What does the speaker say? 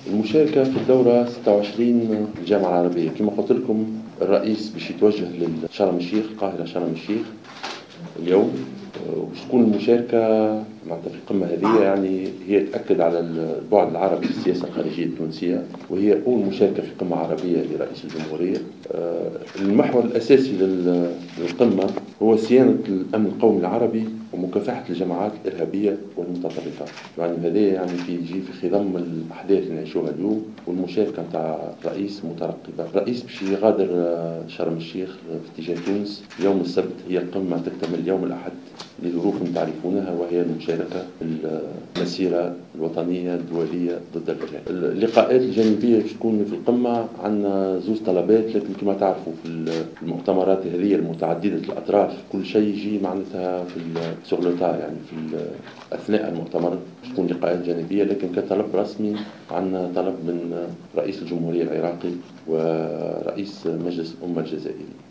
المشاركة في الدورة 26 الجامعة العربية. كما قلت لكم الرئيس باش يتوجه لشرم الشيخ، القاهرة شرم الشيخ اليوم، وباش تكون المشاركة معناتها في القمة هذه، يعني هي تأكد على البعد العربي في السياسة الخارجية التونسية، وهي أول مشاركة في قمة عربية لرئيس الجمهورية. المحور الأساسي للقمة هو صيانة الأمن القومي العربي ومكافحة الجماعات الإرهابية والمتطرفة. يعني هذا يعني يجي في خضم الأحداث اللي نعيشوها اليوم، والمشاركة نتاع الرئيس مترقبة. الرئيس باش يغادر شرم الشيخ في اتجاه تونس يوم السبت. هي القمة تكتمل يوم الأحد لظروف تعرفونها، وهي المشاركة في المسيرة الوطنية الدولية ضد الإرهاب. اللقاءات الجانبية باش تكون في القمة عندنا زوج طلبات، لكن كما تعرفوا في المؤتمرات هذه المتعددة الأطراف كل شيء يجي معناتها في السغلطاء، يعني في أثناء المؤتمر باش تكون لقاءات جانبية. لكن كطلب رسمي عندنا طلب من رئيس الجمهورية العراقي ورئيس مجلس الأمة الجزائري.